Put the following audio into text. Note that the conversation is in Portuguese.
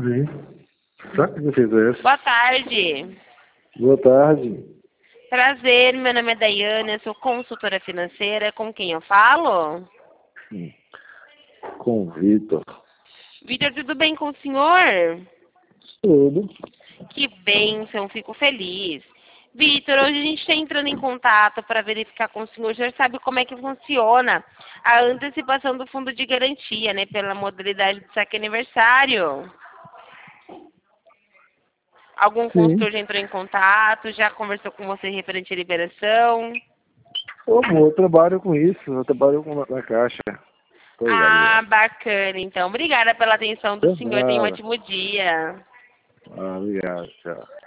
tarde. Sabe que fez essa? Boa tarde. Boa tarde. Prazer, meu nome é Daiane, eu sou consultora financeira. Com quem eu falo? Com o Vitor. Vitor, tudo bem com o senhor? Tudo. Que bênção, fico feliz. Vitor, hoje a gente está entrando em contato para verificar com o senhor. O senhor sabe como é que funciona a antecipação do fundo de garantia, né? Pela modalidade de saque aniversário. Algum Sim. consultor já entrou em contato, já conversou com você referente à liberação? Eu trabalho com isso, eu trabalho na Caixa. Tô Ah, ligado. bacana, então. Obrigada pela atenção do senhor. Tenha um Nada. ótimo dia. Obrigado, tchau.